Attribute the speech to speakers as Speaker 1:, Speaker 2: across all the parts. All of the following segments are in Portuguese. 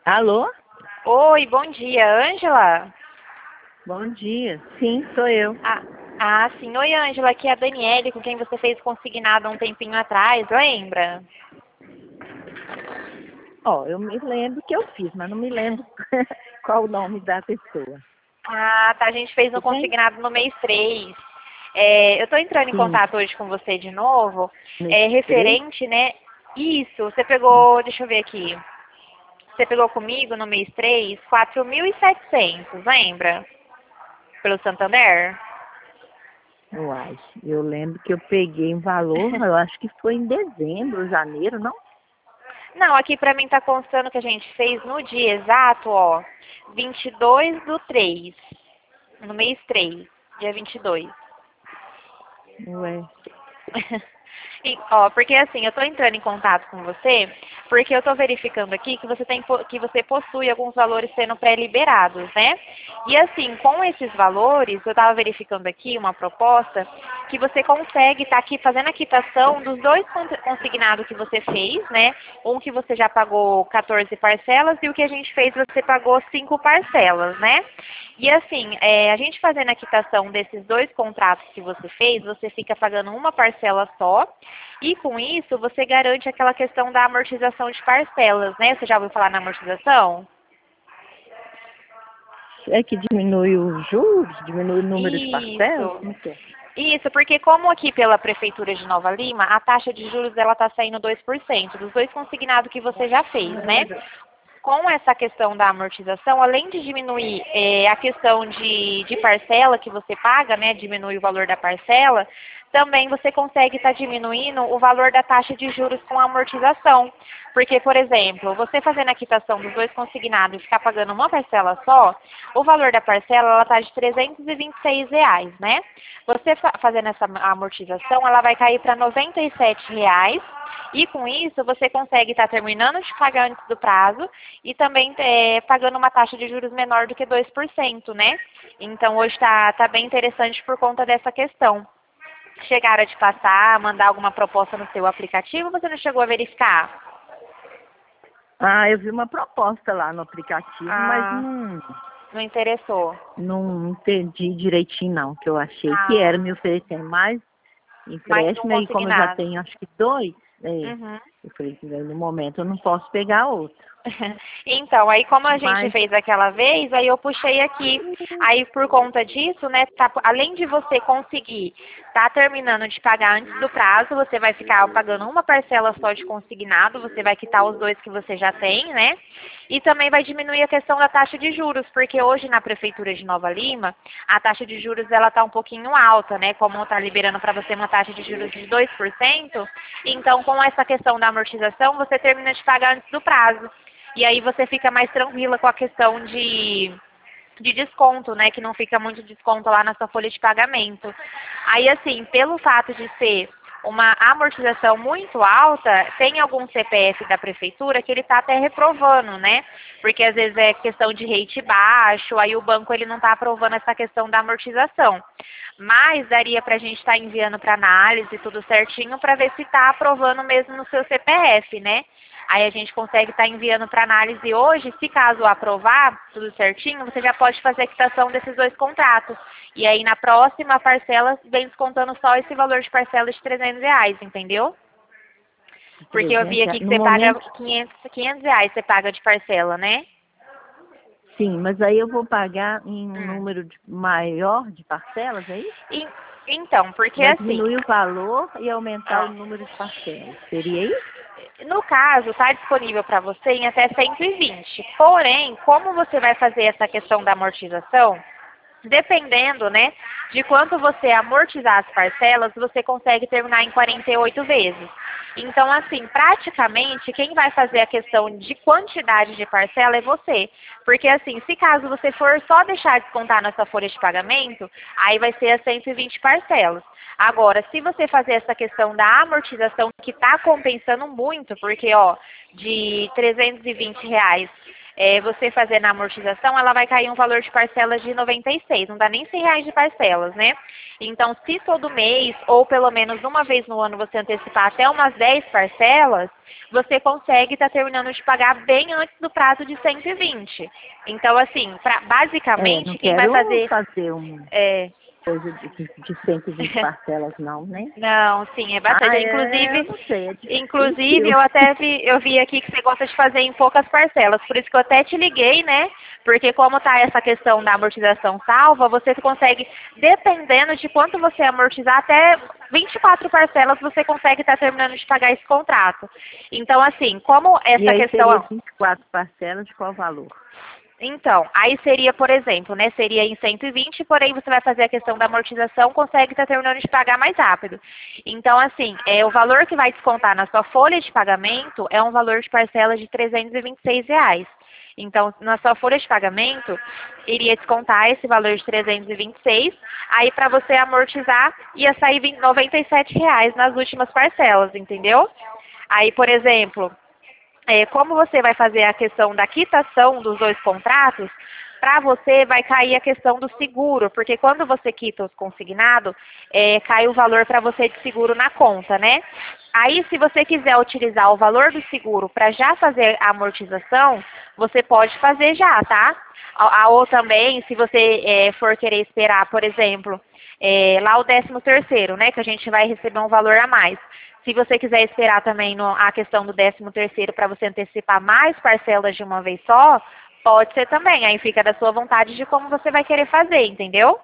Speaker 1: Alô?
Speaker 2: Oi, bom dia, Ângela?
Speaker 1: Bom dia. Sim, sou eu.
Speaker 2: Sim. Oi, Ângela, aqui é a Daniele, com quem você fez consignado há um tempinho atrás, lembra?
Speaker 1: Ó, eu me lembro que eu fiz, mas não me lembro qual o nome da pessoa.
Speaker 2: Tá, a gente fez um
Speaker 1: Tudo bem?
Speaker 2: consignado no mês 3. Eu estou entrando em
Speaker 1: Sim.
Speaker 2: contato hoje com você de novo,
Speaker 1: Mês 3?
Speaker 2: referente, né? Isso, você pegou, deixa eu ver aqui. Você pegou comigo no mês 3, 4.700, lembra? Pelo Santander?
Speaker 1: Uai, eu lembro que eu peguei um valor, eu acho que foi em dezembro, janeiro, não?
Speaker 2: Não, aqui pra mim tá constando que a gente fez no dia exato, ó, 22/3, no mês 3, dia 22.
Speaker 1: Ué.
Speaker 2: Porque assim, eu tô entrando em contato com você, porque eu tô verificando aqui que que você possui alguns valores sendo pré-liberados, né? E assim, com esses valores, eu tava verificando aqui uma proposta que você consegue estar aqui fazendo a quitação dos dois consignados que você fez, né? Um que você já pagou 14 parcelas e o que a gente fez você pagou 5 parcelas, né? E assim, a gente fazendo a quitação desses dois contratos que você fez, você fica pagando uma parcela só. E com isso, você garante aquela questão da amortização de parcelas, né? Você já ouviu falar na amortização?
Speaker 1: É que diminui os juros, diminui o número de parcelas?
Speaker 2: Isso.
Speaker 1: Como que é?
Speaker 2: Isso, porque como aqui pela Prefeitura de Nova Lima, a taxa de juros ela está saindo 2% dos dois consignados que você já fez, né? Com essa questão da amortização, além de diminuir a questão de parcela que você paga, né, diminui o valor da parcela, também você consegue estar diminuindo o valor da taxa de juros com a amortização. Porque, por exemplo, você fazendo a quitação dos dois consignados e ficar pagando uma parcela só, o valor da parcela está de R$ 326, né? Você fazendo essa amortização, ela vai cair para R$ 97. E com isso, você consegue estar terminando de pagar antes do prazo e também pagando uma taxa de juros menor do que 2%, né? Então, hoje tá bem interessante por conta dessa questão. Chegaram a te passar, mandar alguma proposta no seu aplicativo, ou você não chegou a verificar?
Speaker 1: Ah, eu vi uma proposta lá no aplicativo, mas
Speaker 2: Ah, não interessou.
Speaker 1: não entendi direitinho não, que eu achei que
Speaker 2: Ah,
Speaker 1: era me oferecendo mais
Speaker 2: mais um
Speaker 1: empréstimo, e como eu já
Speaker 2: consignado.
Speaker 1: tenho acho que dois,
Speaker 2: Uhum.
Speaker 1: eu falei que no momento eu não posso pegar outro.
Speaker 2: Então, aí como a gente
Speaker 1: Mas,
Speaker 2: fez aquela vez, aí eu puxei aqui. Aí por conta disso, né, além de você conseguir tá terminando de pagar antes do prazo, você vai ficar pagando uma parcela só de consignado, você vai quitar os dois que você já tem, né? E também vai diminuir a questão da taxa de juros, porque hoje na prefeitura de Nova Lima, a taxa de juros ela tá um pouquinho alta, né? Como tá liberando para você uma taxa de juros de 2%, então com essa questão da amortização, você termina de pagar antes do prazo. E aí você fica mais tranquila com a questão de desconto, né? Que não fica muito desconto lá na sua folha de pagamento. Aí, assim, pelo fato de ser uma amortização muito alta, tem algum CPF da prefeitura que ele está até reprovando, né? Porque às vezes é questão de rate baixo, aí o banco ele não está aprovando essa questão da amortização. Mas daria para a gente estar enviando para análise tudo certinho para ver se está aprovando mesmo no seu CPF, né? Aí a gente consegue estar enviando para análise hoje. Se caso aprovar tudo certinho, você já pode fazer a quitação desses dois contratos. E aí na próxima parcela vem descontando só esse valor de parcela de R$ 300, entendeu? Porque eu vi
Speaker 1: 300
Speaker 2: aqui que
Speaker 1: no
Speaker 2: você paga
Speaker 1: momento,
Speaker 2: R$ 500 você paga de parcela, né?
Speaker 1: sim, mas aí eu vou pagar em um
Speaker 2: Hum.
Speaker 1: número maior de parcelas, é isso?
Speaker 2: E, então, porque
Speaker 1: Vai
Speaker 2: assim,
Speaker 1: diminuir o valor e aumentar o
Speaker 2: ó,
Speaker 1: número de parcelas. Seria isso?
Speaker 2: no caso, está disponível para você em até 120. Porém, como você vai fazer essa questão da amortização, dependendo, né, de quanto você amortizar as parcelas, você consegue terminar em 48 vezes. Então, assim, praticamente, quem vai fazer a questão de quantidade de parcela é você. Porque, assim, se caso você for só deixar descontar na sua folha de pagamento, aí vai ser as 120 parcelas. Agora, se você fazer essa questão da amortização, que está compensando muito, porque, ó, de R$ 320 você fazendo a amortização, ela vai cair um valor de parcelas de 96, não dá nem R$ 100 de parcelas, né? Então, se todo mês, ou pelo menos uma vez no ano, você antecipar até umas 10 parcelas, você consegue estar terminando de pagar bem antes do prazo de 120. Então, assim,
Speaker 1: Não
Speaker 2: basicamente, quem vai
Speaker 1: quero
Speaker 2: fazer...
Speaker 1: fazer uma
Speaker 2: É,
Speaker 1: coisa de 120 parcelas, não, né?
Speaker 2: não, sim, é bastante.
Speaker 1: Ah, eu
Speaker 2: Inclusive,
Speaker 1: não sei, é
Speaker 2: inclusive
Speaker 1: difícil.
Speaker 2: eu vi aqui que você gosta de fazer em poucas parcelas, por isso que eu até te liguei, né? Porque como tá essa questão da amortização salva, você consegue, dependendo de quanto você amortizar, até 24 parcelas você consegue estar terminando de pagar esse contrato. Então, assim, como
Speaker 1: E
Speaker 2: essa
Speaker 1: aí seria
Speaker 2: questão...
Speaker 1: 24 parcelas de qual valor?
Speaker 2: Então, aí seria, por exemplo, né, seria em 120, porém você vai fazer a questão da amortização, consegue estar terminando de pagar mais rápido. Então, assim, o valor que vai descontar na sua folha de pagamento é um valor de parcela de R$ 326. Então, na sua folha de pagamento, iria descontar esse valor de 326, aí para você amortizar ia sair R$ 97 nas últimas parcelas, entendeu? Aí, por exemplo, como você vai fazer a questão da quitação dos dois contratos, para você vai cair a questão do seguro, porque quando você quita os consignados, cai o valor para você de seguro na conta, né? Aí, se você quiser utilizar o valor do seguro para já fazer a amortização, você pode fazer já, tá? Ou também, se você for querer esperar, por exemplo, lá o 13º, né, que a gente vai receber um valor a mais. Se você quiser esperar também a questão do 13º para você antecipar mais parcelas de uma vez só, pode ser também. Aí fica da sua vontade de como você vai querer fazer, entendeu?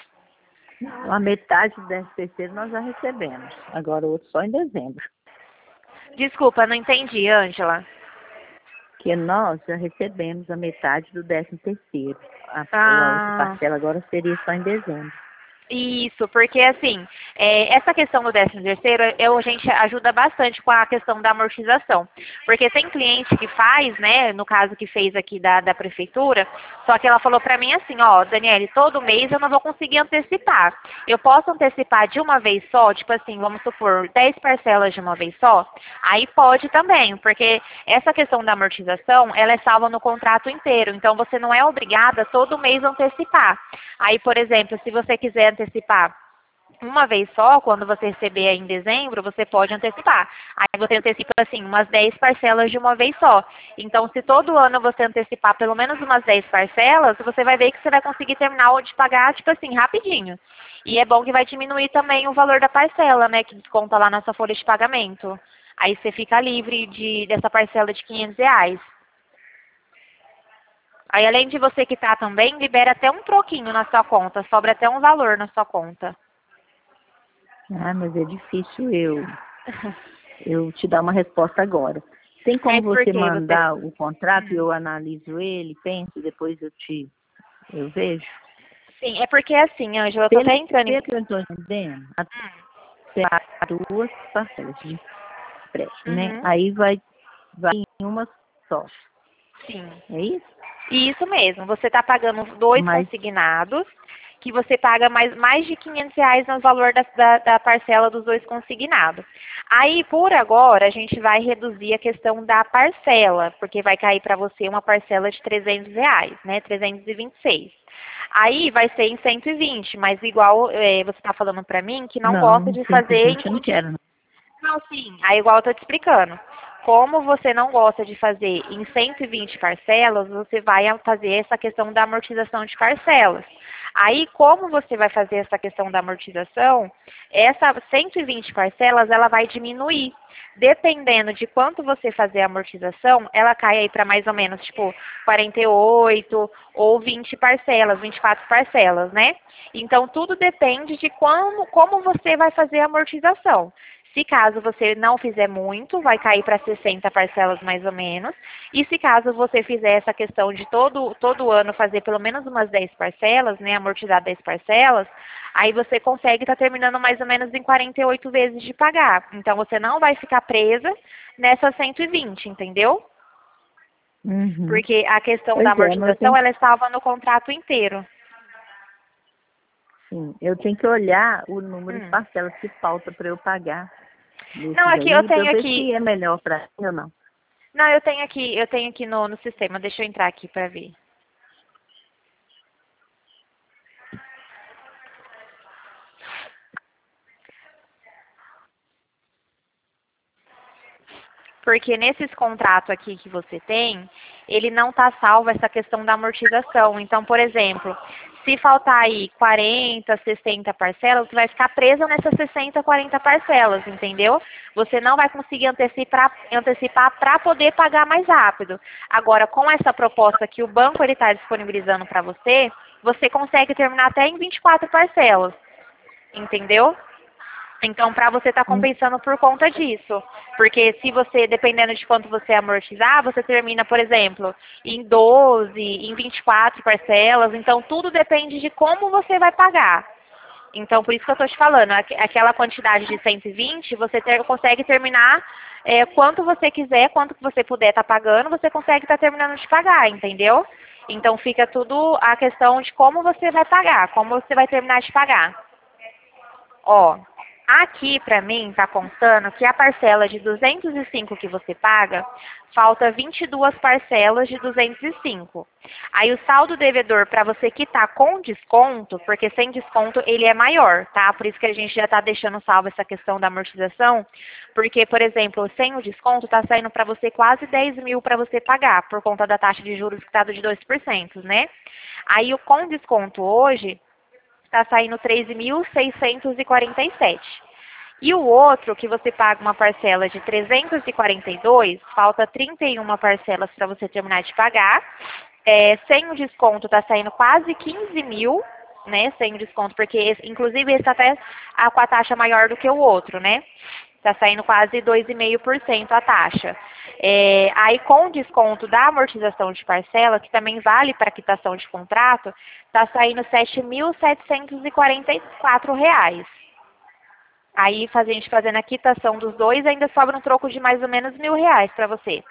Speaker 1: A metade do 13º nós já recebemos. Agora o outro só em dezembro.
Speaker 2: Desculpa, não entendi, Ângela.
Speaker 1: Que nós já recebemos a metade do 13º. A outra
Speaker 2: Ah,
Speaker 1: parcela agora seria só em dezembro.
Speaker 2: isso, porque assim, essa questão do 13º, a gente ajuda bastante com a questão da amortização. Porque tem cliente que faz, né, no caso que fez aqui da prefeitura, só que ela falou pra mim assim, ó, Daniele, todo mês eu não vou conseguir antecipar. Eu posso antecipar de uma vez só, tipo assim, vamos supor, 10 parcelas de uma vez só? Aí pode também, porque essa questão da amortização, ela é salva no contrato inteiro, então você não é obrigada todo mês a antecipar. Aí, por exemplo, se você quiser antecipar uma vez só, quando você receber aí em dezembro, você pode antecipar. Aí você antecipa, assim, umas 10 parcelas de uma vez só. Então, se todo ano você antecipar pelo menos umas 10 parcelas, você vai ver que você vai conseguir terminar de pagar, tipo assim, rapidinho. E é bom que vai diminuir também o valor da parcela, né, que desconta lá na sua folha de pagamento. Aí você fica livre dessa parcela de R$ 500. Aí, além de você quitar também, libera até um troquinho na sua conta, sobra até um valor na sua conta.
Speaker 1: Ah, mas é difícil eu te dar uma resposta agora. Tem como
Speaker 2: Mas por
Speaker 1: você
Speaker 2: que você...
Speaker 1: mandar o contrato e eu analiso ele, penso, e depois eu vejo?
Speaker 2: Sim, é porque assim, Ângela, eu tô
Speaker 1: Pelo
Speaker 2: até entrando
Speaker 1: que
Speaker 2: em...
Speaker 1: eu estou entendendo, até duas parcelas de empréstimo, né?
Speaker 2: Uhum,
Speaker 1: Aí vai em uma só.
Speaker 2: sim.
Speaker 1: É isso?
Speaker 2: Isso mesmo, você está pagando dois
Speaker 1: Mas
Speaker 2: consignados, que você paga mais de R$ 500 no valor da parcela dos dois consignados. Aí, por agora, a gente vai reduzir a questão da parcela, porque vai cair para você uma parcela de R$ 300, né? 326. Aí vai ser em 120, mas igual você está falando para mim que não gosta
Speaker 1: não,
Speaker 2: de fazer
Speaker 1: 120 eu não quero, não.
Speaker 2: não, sim. Aí, igual eu tô te explicando. Como você não gosta de fazer em 120 parcelas, você vai fazer essa questão da amortização de parcelas. Aí, como você vai fazer essa questão da amortização, essa 120 parcelas, ela vai diminuir. Dependendo de quanto você fazer a amortização, ela cai aí para mais ou menos, tipo, 48 ou 20 parcelas, 24 parcelas, né? Então, tudo depende de como você vai fazer a amortização. Se caso você não fizer muito, vai cair para 60 parcelas mais ou menos. E se caso você fizer essa questão de todo ano fazer pelo menos umas 10 parcelas, né, amortizar 10 parcelas, aí você consegue estar terminando mais ou menos em 48 vezes de pagar. Então você não vai ficar presa nessas 120, entendeu?
Speaker 1: Uhum.
Speaker 2: Porque a questão da
Speaker 1: Pois é, mas
Speaker 2: amortização, ela é salva no contrato inteiro.
Speaker 1: eu tenho que olhar o número de
Speaker 2: Hum.
Speaker 1: parcelas que falta para eu pagar
Speaker 2: Não,
Speaker 1: desses
Speaker 2: aqui eu
Speaker 1: aí, para eu
Speaker 2: tenho
Speaker 1: ver
Speaker 2: aqui.
Speaker 1: se é melhor para mim ou não.
Speaker 2: Não, eu tenho aqui no sistema. Deixa eu entrar aqui para ver. Porque nesses contratos aqui que você tem, ele não está salvo essa questão da amortização. Então, por exemplo, se faltar aí 40, 60 parcelas, você vai ficar presa nessas 60, 40 parcelas, entendeu? Você não vai conseguir antecipar para poder pagar mais rápido. Agora, com essa proposta que o banco está disponibilizando para você, você consegue terminar até em 24 parcelas, entendeu? Então, para você estar compensando por conta disso. Porque se você, dependendo de quanto você amortizar, você termina, por exemplo, em 12, em 24 parcelas. Então, tudo depende de como você vai pagar. Então, por isso que eu estou te falando, aquela quantidade de 120, você consegue terminar quanto você quiser, quanto que você puder estar pagando, você consegue estar terminando de pagar, entendeu? Então, fica tudo a questão de como você vai pagar, como você vai terminar de pagar. Ó, aqui para mim está constando que a parcela de 205 que você paga, falta 22 parcelas de 205. Aí o saldo devedor para você quitar com desconto, porque sem desconto ele é maior, tá? Por isso que a gente já está deixando salvo essa questão da amortização, porque, por exemplo, sem o desconto está saindo para você quase 10 mil para você pagar, por conta da taxa de juros que está de 2%, né? Aí o com desconto hoje está saindo 13.647. E o outro, que você paga uma parcela de 342, falta 31 parcelas para você terminar de pagar. Sem o desconto está saindo quase 15 mil, né? Sem o desconto, porque inclusive esse está até com a taxa maior do que o outro, né? Está saindo quase 2,5% a taxa. Aí com o desconto da amortização de parcela, que também vale para quitação de contrato, está saindo R$ 7.744. Aí a gente fazendo a quitação dos dois, ainda sobra um troco de mais ou menos R$ 1.000 para você.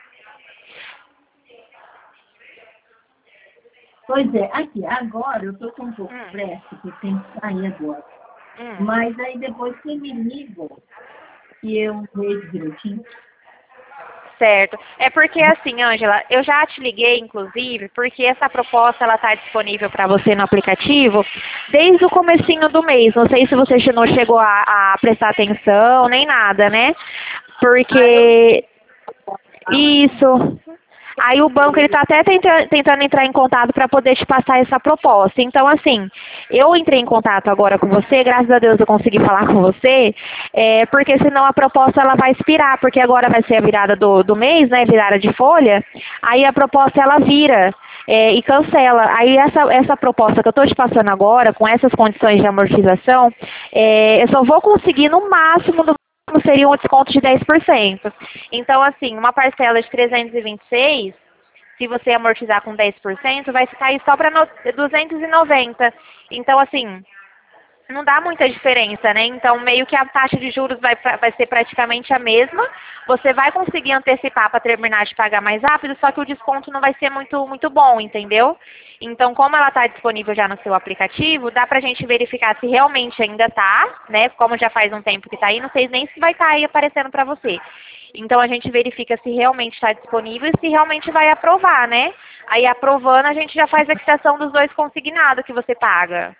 Speaker 1: Pois é, aqui, agora eu estou com um pouco de pressa, que tem que sair agora. Mas aí depois você me liga e eu vejo direitinho.
Speaker 2: Certo. É porque assim, Ângela, eu já te liguei, inclusive, porque essa proposta ela está disponível para você no aplicativo desde o comecinho do mês. Não sei se você não chegou a prestar atenção, nem nada, né? Porque isso. Aí o banco ele está até tentando entrar em contato para poder te passar essa proposta. Então, assim, eu entrei em contato agora com você, graças a Deus eu consegui falar com você, porque senão a proposta ela vai expirar, porque agora vai ser a virada do mês, né, virada de folha, aí a proposta ela vira e cancela. Aí essa proposta que eu estou te passando agora, com essas condições de amortização, eu só vou conseguir no máximo seria um desconto de 10%. Então, assim, uma parcela de 326, se você amortizar com 10%, vai ficar aí só para 290. Então, assim, não dá muita diferença, né? Então, meio que a taxa de juros vai ser praticamente a mesma. Você vai conseguir antecipar para terminar de pagar mais rápido, só que o desconto não vai ser muito, muito bom, entendeu? Então, como ela está disponível já no seu aplicativo, dá para a gente verificar se realmente ainda está, né? Como já faz um tempo que está aí, não sei nem se vai estar aí aparecendo para você. Então, a gente verifica se realmente está disponível e se realmente vai aprovar, né? Aí, aprovando, a gente já faz a quitação dos dois consignados que você paga.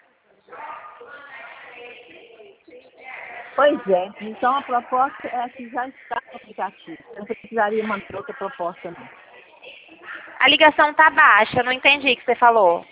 Speaker 1: Pois é, então a proposta é a que já está no aplicativo. Eu não precisaria mandar outra proposta, não.
Speaker 2: A ligação tá baixa, eu não entendi o que você falou.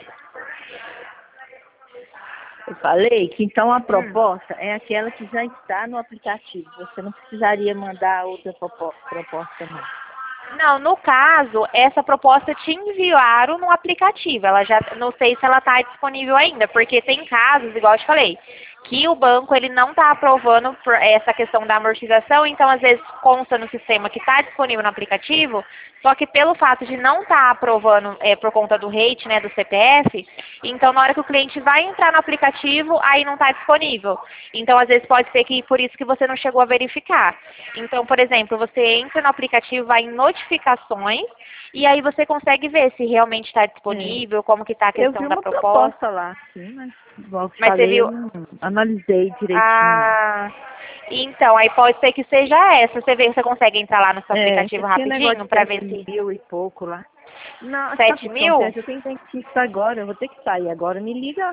Speaker 1: Eu falei que então a proposta é aquela que já está no aplicativo. Você não precisaria mandar outra proposta, não.
Speaker 2: Não, no caso, essa proposta te enviaram no aplicativo. Ela já, não sei se ela está disponível ainda, porque tem casos, igual eu te falei, que o banco ele não está aprovando por essa questão da amortização, então às vezes consta no sistema que está disponível no aplicativo, só que pelo fato de não estar aprovando por conta do rate, né, do CPF, então na hora que o cliente vai entrar no aplicativo, aí não está disponível. Então às vezes pode ser que por isso que você não chegou a verificar. Então, por exemplo, você entra no aplicativo, vai em notificações, e aí você consegue ver se realmente está disponível, como que está a questão da proposta.
Speaker 1: Eu vi uma proposta lá, sim, mas
Speaker 3: Igual eu
Speaker 2: Mas
Speaker 3: falei,
Speaker 2: você viu?
Speaker 3: eu não analisei direitinho.
Speaker 2: Ah, então, aí pode ser que seja essa. Você vê se você consegue entrar lá no seu aplicativo rapidinho para ver se...
Speaker 3: 7.000 e pouco lá. Não,
Speaker 2: 7.000?
Speaker 3: eu tenho dentista agora, eu vou ter que sair agora. Me liga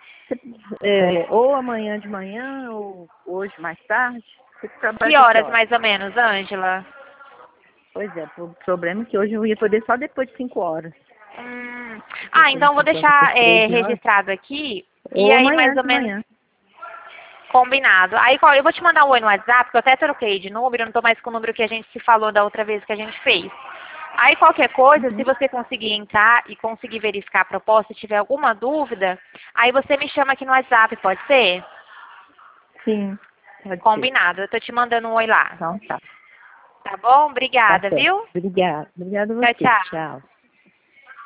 Speaker 3: ou amanhã de manhã, ou hoje mais tarde. Você trabalha
Speaker 2: Que
Speaker 3: até
Speaker 2: horas mais ou menos, Ângela?
Speaker 3: Pois é, o problema é que hoje eu ia poder só depois de 5 horas.
Speaker 2: Então vou deixar registrado aqui. E
Speaker 3: Ou
Speaker 2: aí
Speaker 3: amanhã
Speaker 2: mais ou
Speaker 3: de
Speaker 2: menos
Speaker 3: manhã.
Speaker 2: combinado. Aí eu vou te mandar um oi no WhatsApp, porque eu até troquei de número, eu não tô mais com o número que a gente se falou da outra vez que a gente fez. Aí qualquer coisa, se você conseguir entrar e conseguir verificar a proposta, se tiver alguma dúvida, aí você me chama aqui no WhatsApp, pode ser?
Speaker 3: Sim, pode ser.
Speaker 2: Combinado. Eu tô te mandando um oi lá.
Speaker 3: Então tá.
Speaker 2: Tá bom?
Speaker 3: Tá
Speaker 2: Obrigada,
Speaker 3: certo.
Speaker 2: viu?
Speaker 3: Obrigada. Obrigada a
Speaker 2: Tchau,
Speaker 3: você.
Speaker 2: tchau.
Speaker 3: Tchau.